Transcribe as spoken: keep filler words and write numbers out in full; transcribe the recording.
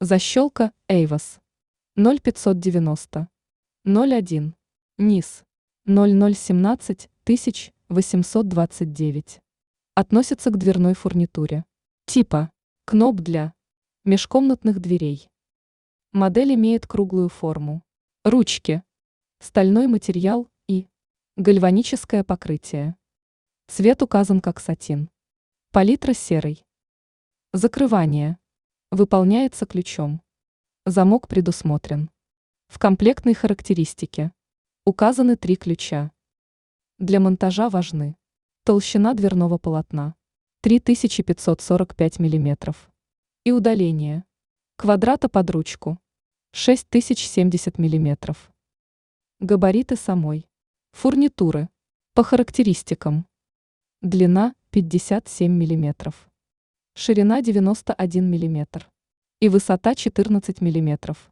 Защелка Эйвос ноль пятьсот девяносто ноль один. низ ноль ноль семнадцать тысяч восемьсот двадцать девять. Относится к дверной фурнитуре. Типа кноп для межкомнатных дверей. Модель имеет круглую форму. Ручки. Стальной материал и гальваническое покрытие. Цвет указан как сатин. Палитра серый. Закрывание. Выполняется ключом. Замок предусмотрен. В комплектной характеристике указаны три ключа. Для монтажа важны: толщина дверного полотна три тысячи пятьсот сорок пять миллиметров и удаление квадрата под ручку шесть тысяч семьдесят миллиметров. Габариты самой фурнитуры по характеристикам: длина пятьдесят семь миллиметров, ширина девяносто один миллиметр и высота четырнадцать миллиметров.